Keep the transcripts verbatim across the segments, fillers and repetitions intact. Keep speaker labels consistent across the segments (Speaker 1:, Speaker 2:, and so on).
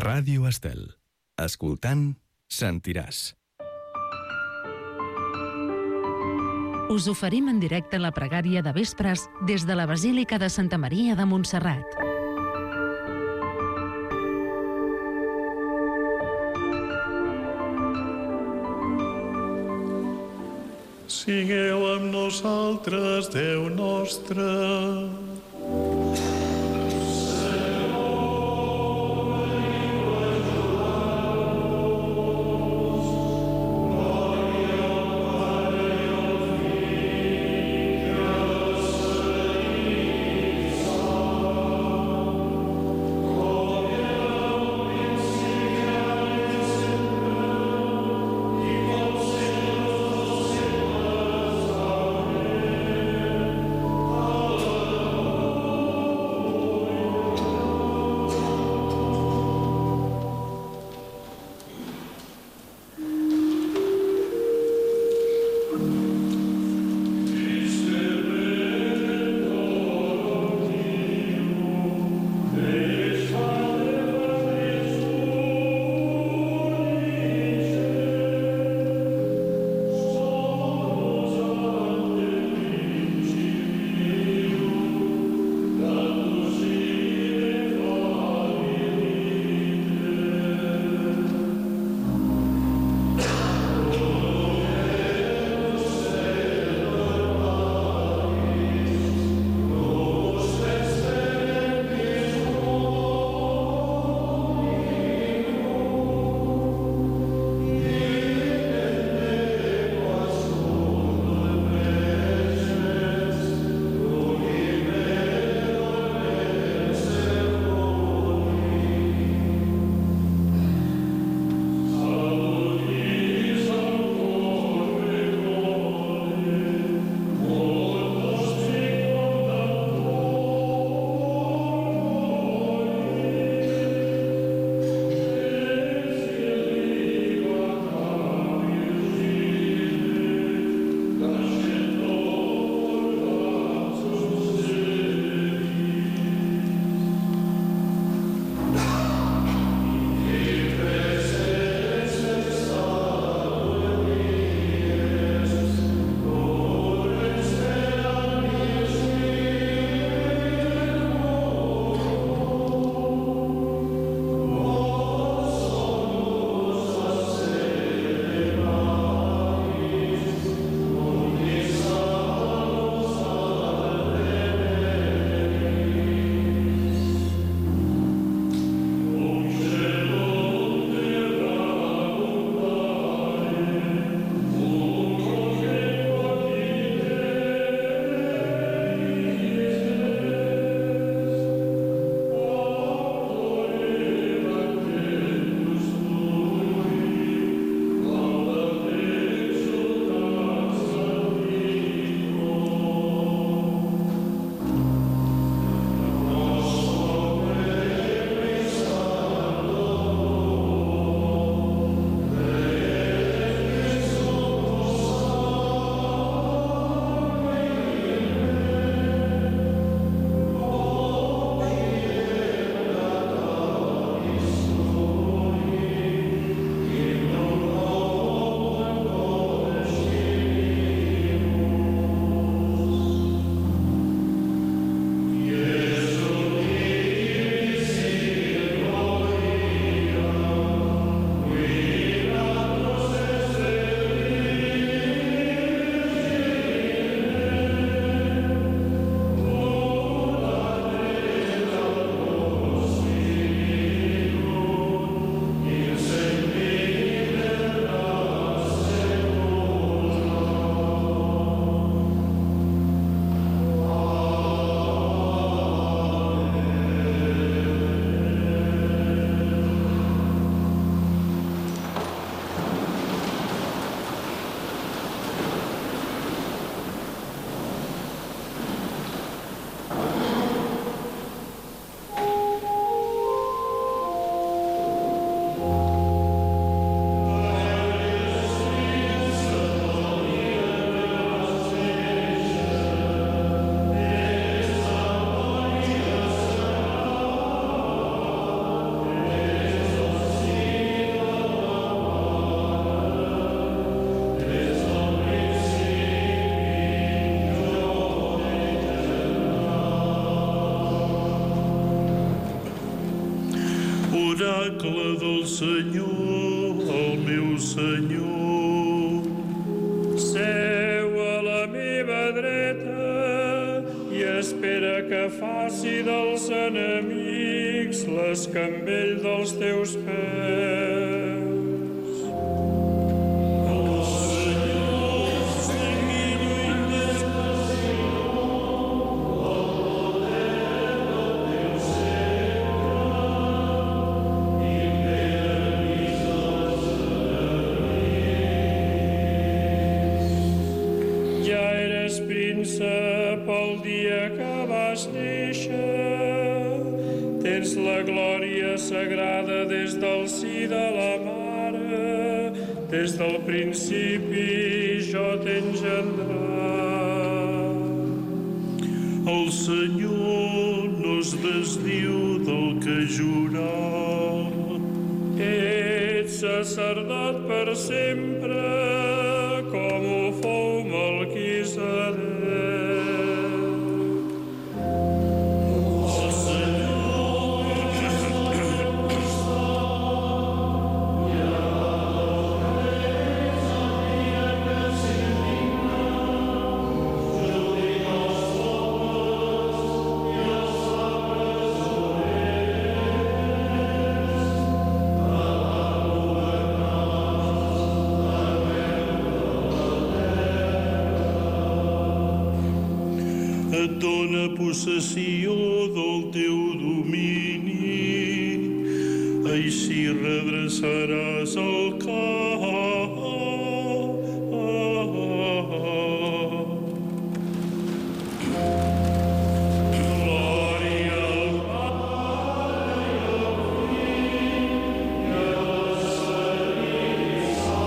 Speaker 1: Ràdio Estel. Escoltant, sentiràs.
Speaker 2: Us oferim en directe la pregària de vespres des de la Basílica de Santa Maria de Montserrat.
Speaker 3: Sigueu amb nosaltres, Déu nostre. l'oracle del Senyor, el meu Senyor.
Speaker 4: Seu a la meva dreta i espera que faci dels enemics l'escambell dels teus peus. Pel dia que vas néixer, tens la glòria sagrada des del si de la mare, des del principi jo t'he engendrat.
Speaker 3: El Senyor no es desdiu del que jurà.
Speaker 4: Ets sacerdot per sempre, com ho fou Melquisedec.
Speaker 3: Et dóna possessió del teu domini, així redreçaràs el cap. Glòria al Pare i al Fill i al Espírit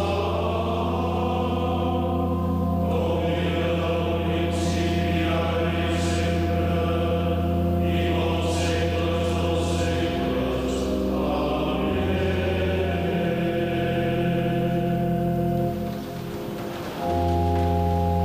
Speaker 3: Sant, com era al principi, ara i sempre, i pels segles dels segles. Amén.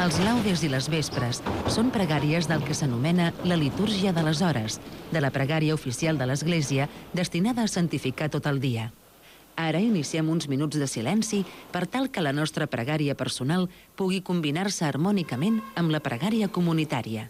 Speaker 2: Els laudes i les vespres són pregàries del que s'anomena la litúrgia de les hores, de la pregària oficial de l'Església destinada a santificar tot el dia. Ara iniciem uns minuts de silenci per tal que la nostra pregària personal pugui combinar-se harmònicament amb la pregària comunitària.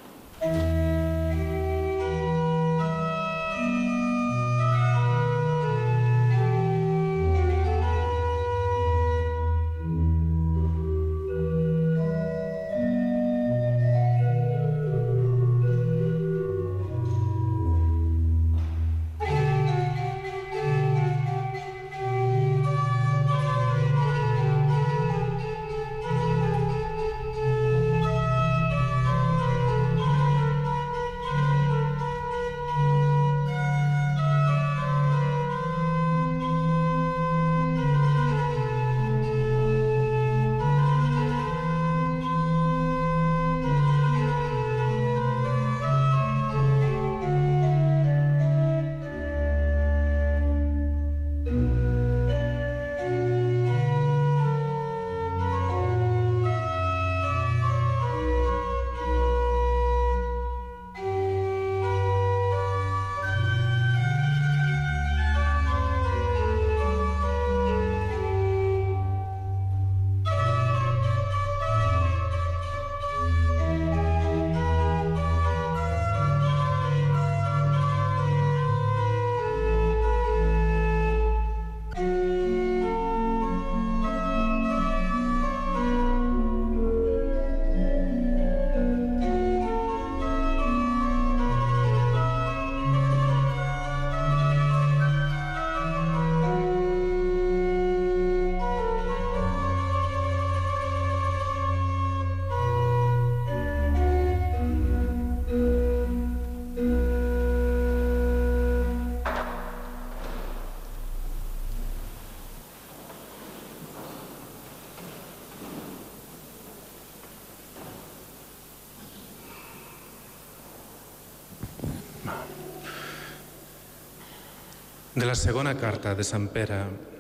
Speaker 5: De la segona carta de Sant Pere.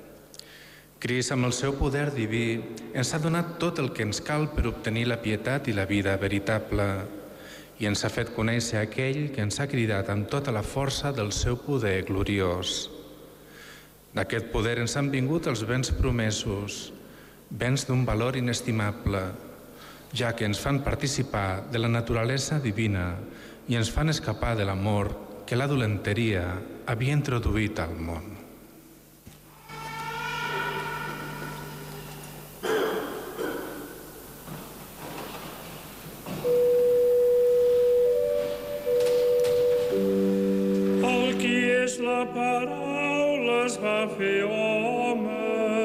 Speaker 5: Crist, amb el seu poder diví, ens ha donat tot el que ens cal per obtenir la pietat i la vida veritable, i ens ha fet conèixer aquell que ens ha cridat amb tota la força del seu poder gloriós. D'aquest poder ens han vingut els béns promesos, béns d'un valor inestimable, ja que ens fan participar de la naturalesa divina i ens fan escapar de l'amor que la dolenteria havia introduït al món.
Speaker 4: El qui és la paraula es va fer home.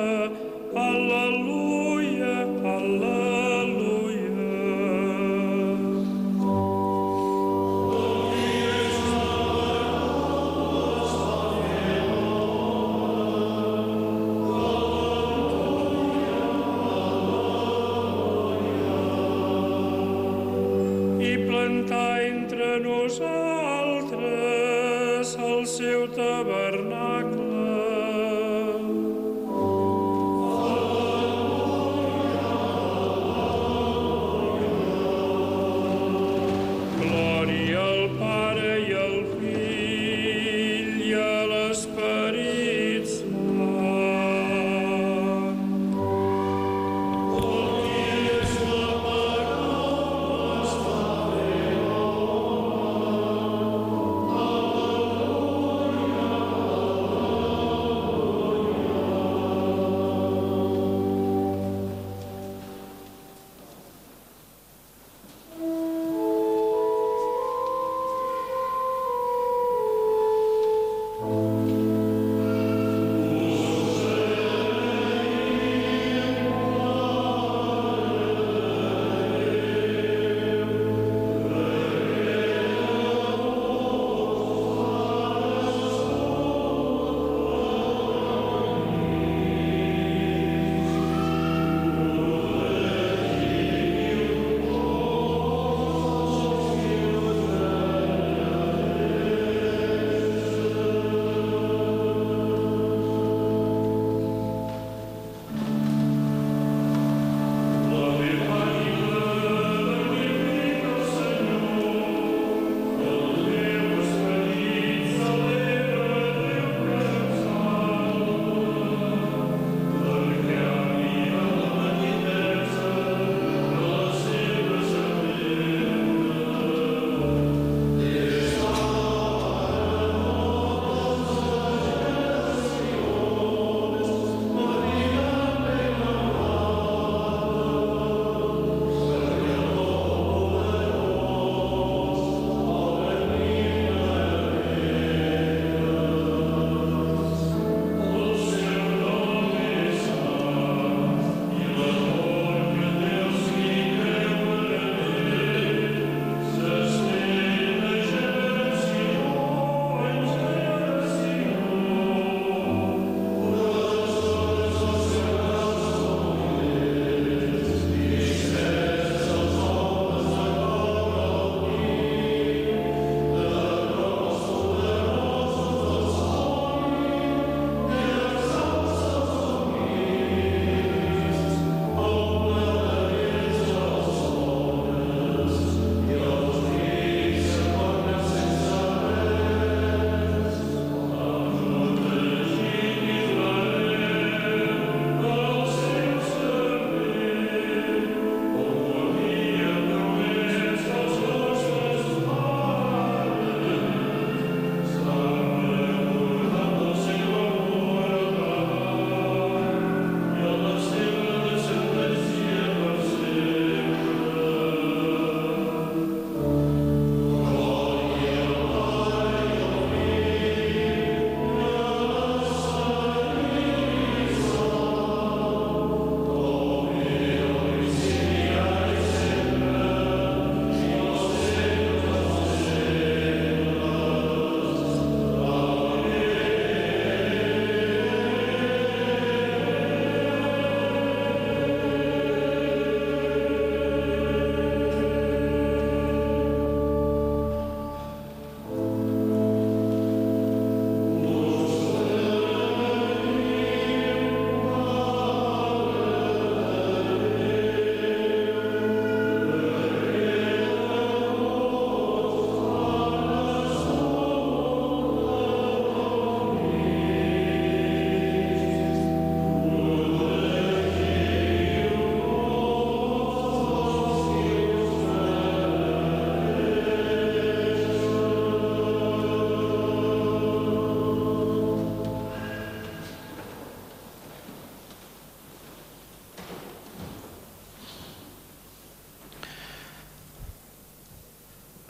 Speaker 4: Al·leluia, al·leluia. Entre nosaltres el seu tabernacle. Glòria al Pare i al Fill i a l'Esperit Sant.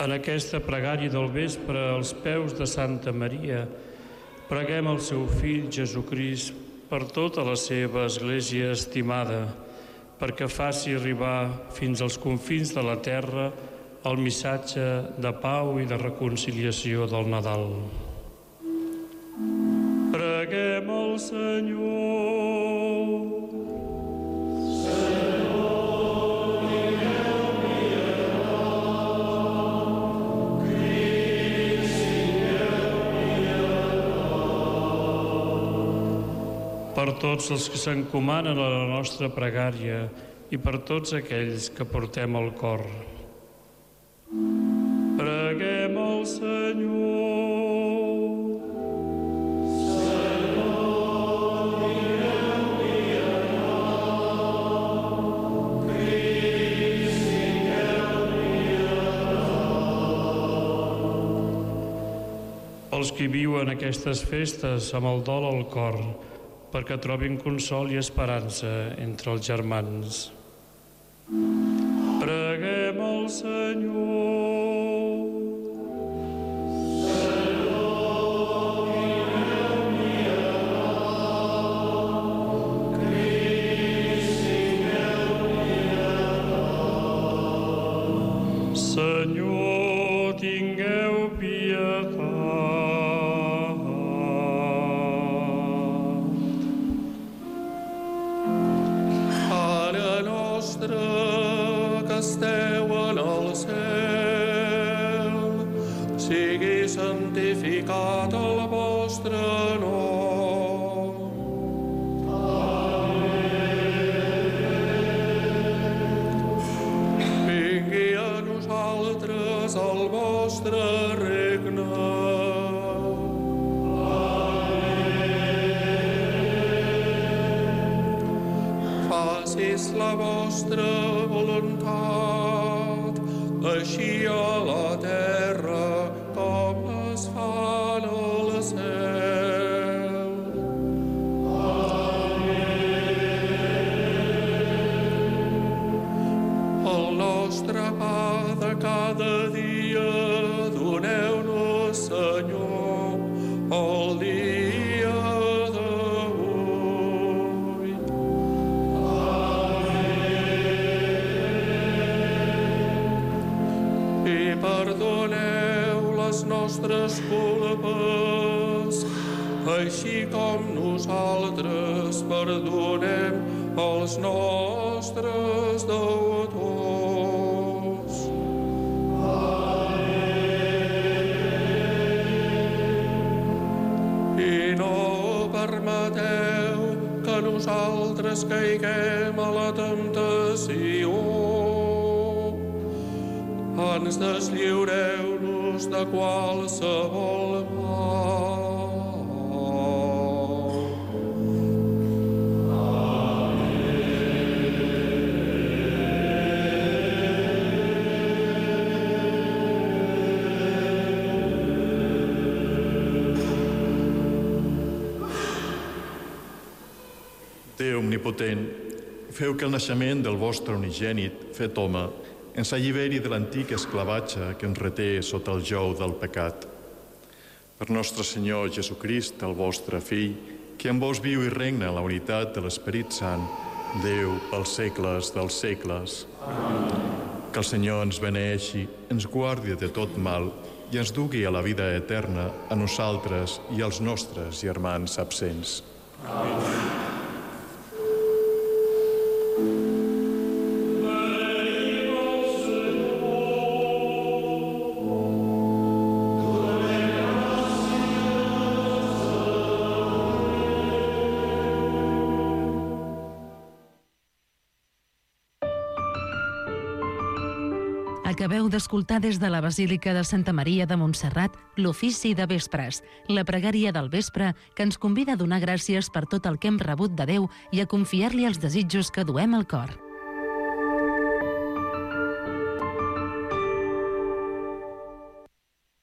Speaker 4: En aquesta pregària del vespre als peus de Santa Maria, preguem el seu fill Jesucrist per tota la seva Església estimada, perquè faci arribar fins als confins de la terra el missatge de pau i de reconciliació del Nadal. Preguem al Senyor. Per tots els que s'encomanen a la nostra pregària i per tots aquells que portem al cor. Preguem al Senyor. Senyor, digueu-li anar, Crist, digueu-li anar. Els que viuen aquestes festes amb el dol al cor, perquè trobin consol i esperança entre els germans. Preguem al Senyor. Senyor, digueu-li anar, Crist, digueu-li anar. Senyor, tingueu pietat. Que esteu en el cel, sigui santificat el vostre nom. Vingui a nosaltres el vostre regne. Facis la vostra voluntat, així a la terra com es fa en el cel. El nostre pa de cada dia doneu-nos, Senyor, el dia d'avui. I perdoneu les nostres culpes, així com nosaltres perdonem els nostres deutors. I no permeteu que nosaltres caiguem a la temptació. Ens deslliureu-nos de qualsevol mal.
Speaker 6: Déu omnipotent, feu que el naixement del vostre unigènit, fet home, ens alliberi de l'antic esclavatge que ens reté sota el jou del pecat. Per nostre Senyor Jesucrist, el vostre Fill, que amb vos viu i regna en la unitat de l'Esperit Sant, Déu pels segles dels segles. Amen. Que el Senyor ens beneeixi, ens guardi de tot mal i ens dugui a la vida eterna a nosaltres i als nostres germans absents. Amen.
Speaker 2: Acabeu d'escoltar des de la Basílica de Santa Maria de Montserrat l'ofici de vespres, la pregària del vespre que ens convida a donar gràcies per tot el que hem rebut de Déu i a confiar-li els desitjos que duem al cor.